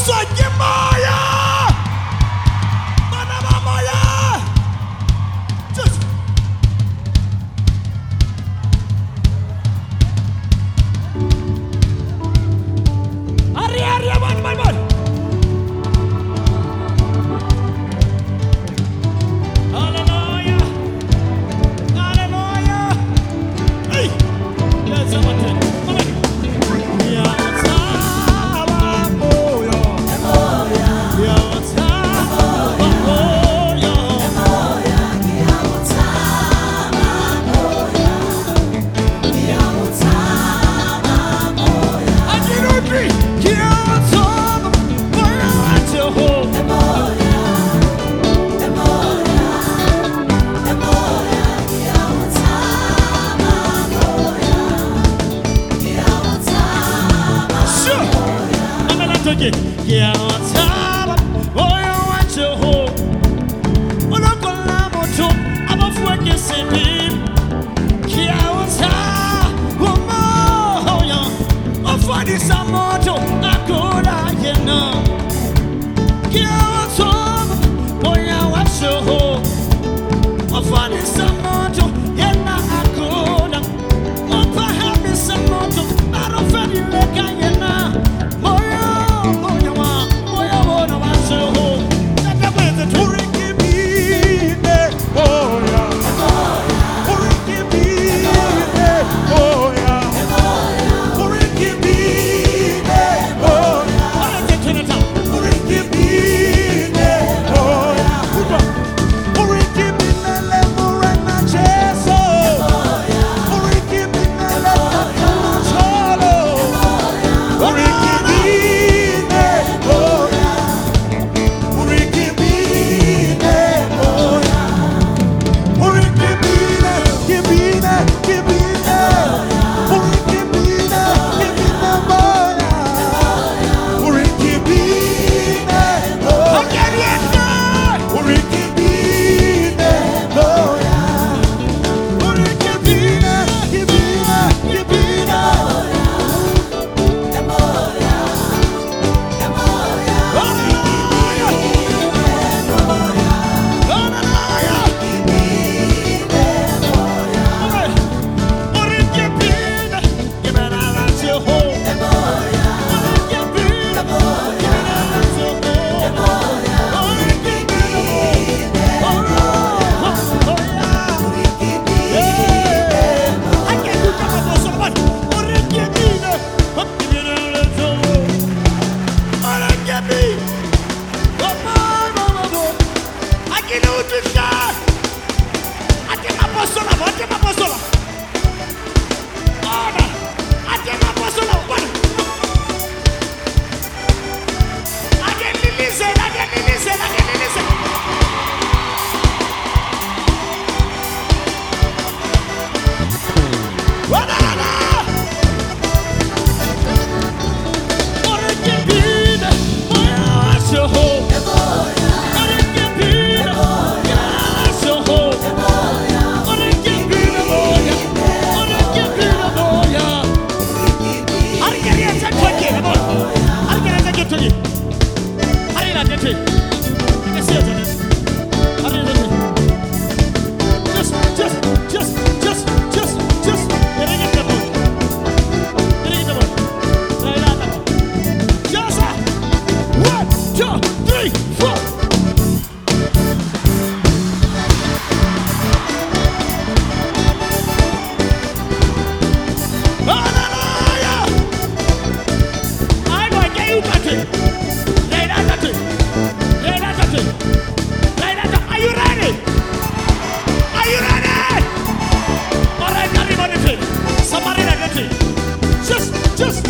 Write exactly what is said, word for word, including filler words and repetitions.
Yeah, what's up? Oh, you want your home? Oh, no, come on, moto. I'm off work, you see me. Yeah, what's up? Oh, oh, yeah. Oh, for this, I'm moto. I go down, you know. Yeah, what's up? Oh, you want your home? Oh, for this, I'm moto. Yeah, now I go down. Oh, perhaps I'm moto. I don't feel you like I am now. Just, just